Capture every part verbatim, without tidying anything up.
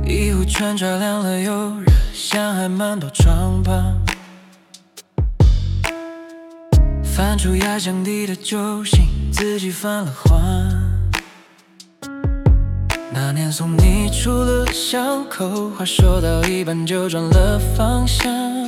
衣服穿着凉了又热，像还蛮多疮疤。翻出压箱底的酒醒，自己犯了花。那年送你出了巷口，话说到一半就转了方向。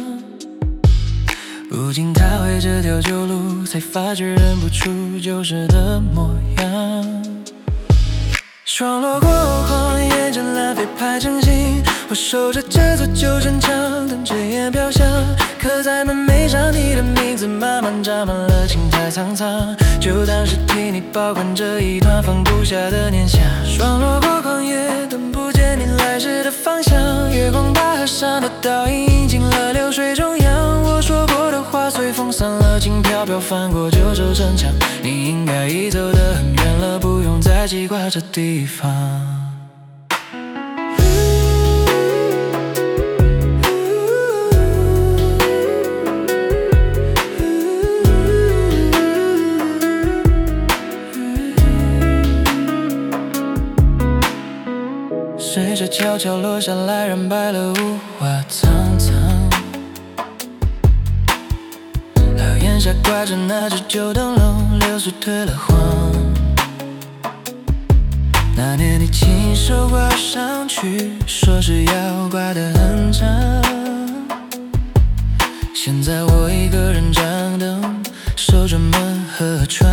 如今踏回这条旧路，才发觉认不出旧时的模样。霜落过后，眼前蓝飞拍成形，我守着这座旧城墙，等炊烟飘香。刻在门楣上你的名字，慢慢扎满了青苔苍苍，就当是替你保管这一段放不下的念想。霜落过旷野，等不见你来时的方向，月光把河上的倒影映进了流水中央。我说过的话随风散了，轻飘飘翻过九州城墙。你应该已走得很远了，不用再记挂这地方。水水悄悄落下来，染白了五花苍苍。老檐下挂着那只旧灯笼，流水褪了黄。那年你亲手挂上去，说是要挂得很长。现在我一个人掌灯，守着门和窗。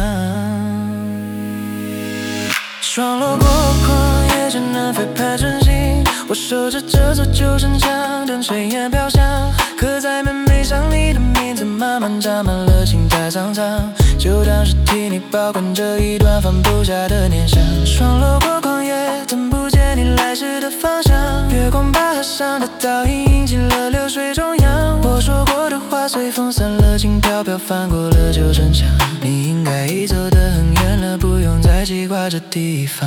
霜落过旷野，正南飞拍成形，我守着这座旧城墙，等炊烟飘香。刻在门楣上你的名字，慢慢扎满了青苔苍苍，就当是替你保管这一段放不下的念想。霜落过旷野，等不见你来时的方向，月光把河上的倒影映进了流水中央。我说过的话随风散了，轻飘飘翻过了旧城墙。你应该已走得很远了，不用再记挂这地方。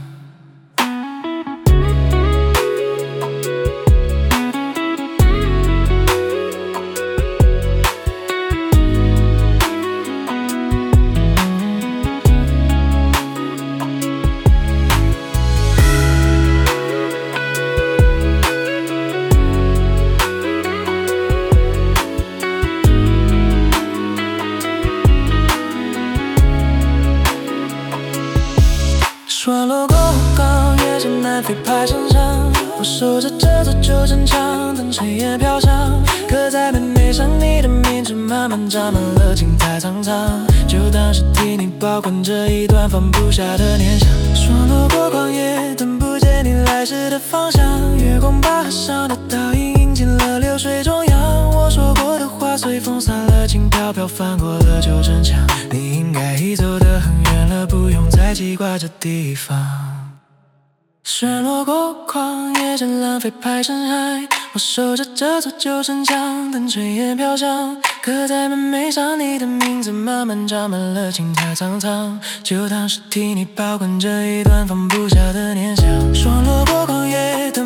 霜落过旷野，正南飞拍成墙，我守着这座旧城墙，等炊烟飘香。刻在门楣上你的名字，慢慢扎满了青苔苍苍，就当是替你保管这一段放不下的念想。霜落过旷野，等不见你来时的方向，月光把河上的倒影映进了流水中央。我说过的话随风散了，轻飘飘翻过了旧城墙。你应该已走得很远了，不用再记挂这地方。雪落过旷野，正蓝飞拍成海，我守着这座旧城墙，等炊烟飘香。刻在门楣上你的名字，慢慢扎满了青苔苍苍，就当是替你保管这一段放不下的念想。霜落过旷野，